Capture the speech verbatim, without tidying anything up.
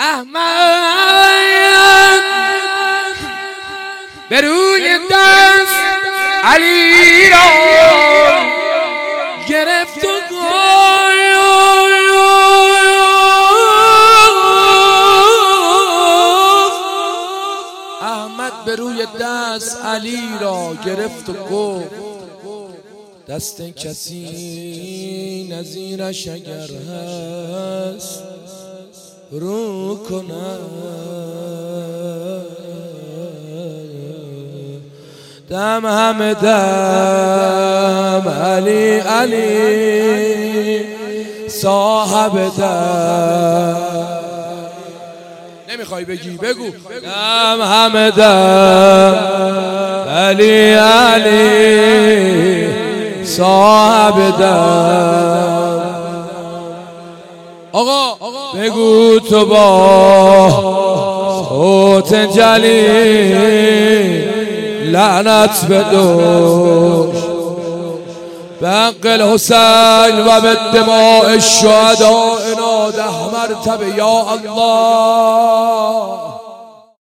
احمد به روی دست علی را گرفت و احمد به روی دست علی را گرفت و گفت دست کسی نظیرش اگر هست رو کنم. دم همه دم علی علی صاحب دم. نمیخوای بگی بگو. دم همه دم علی علی صاحب دم. آقا بگو تو با صوت جلی لعنت بدوش به حق الحسین و به دماء الشهداء ناده مرتبه یا الله.